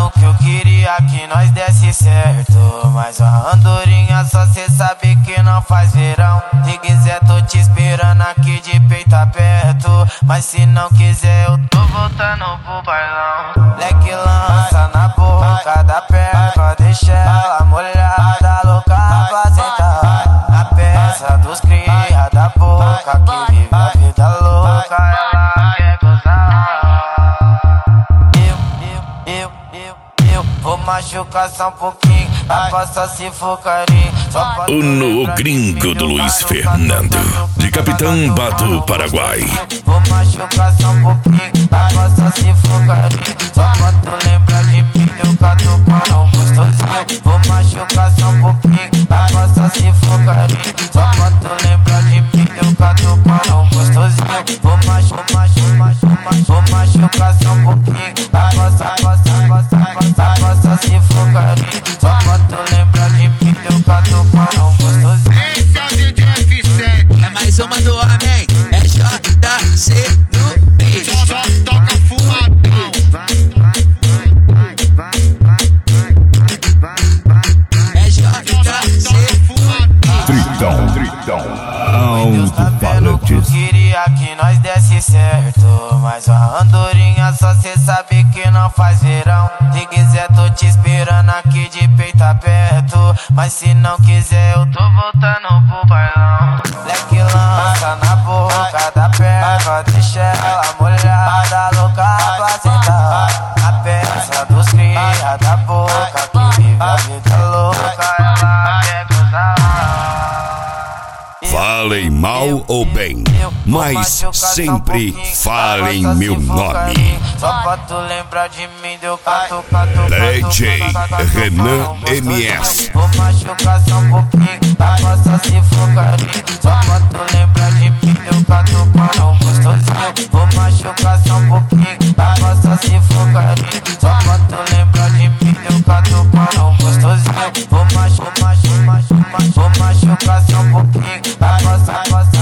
que eu queria que nós desse certo, mas a andorinha só cê sabe que não faz verão. Se quiser tô te esperando aqui de peito aberto, mas se não quiser eu tô voltando pro bailão. Leque lança na boca da perna, deixa ela molhada, louca pra sentar. Na peça dos cria da boca que vive a vida louca, ela quer gozar. Eu vou machucar só um pouquinho, vai passar se for carinho. O novo gringo do Luiz Fernando, de Capitão Bato, Paraguai. Vou machucar só um pouquinho, vai passar se for carinho. Só pra tu lembrar de mim, eu cato para um gostosinho. Vou machucar só um pouquinho, vai passar se for carinho. Só pra tu lembrar de mim, eu cato para um gostosinho. Vou machucar só um pouquinho, vai passar se for carinho. Só pra tu lembrar de mim, eu cato para um gostosinho. Esse é o DJ F7. É mais uma do homem, é JC no beat. Só toca fumadão. É JC Tritão, alto-falantes. Queria que nós desse certo, mas a andorinha só cê sabe que não faz verão. Se quiser tô te esperando aqui de peito aberto, mas se não quiser eu tô voltando pro bailão. Leque lança na boca da perna, deixa ela molhada, louca pra sentar. Na peça dos cria da boca que vive a vida louca, ela quer gozar. Falem mal ou bem, mas sempre falem meu nome. Só pra tu lembrar de mim, deu cato. DJ Renan MS. Vou machucar só um pouquinho, vai passar se for carinho. Só pra tu lembrar de mim, deu cato para um gostosinho. Vou machucar só um pouquinho, vai passar se for carinho. Só pra tu lembrar de mim, deu cato para um gostosinho. Vou machucar só um pouquinho, vai passar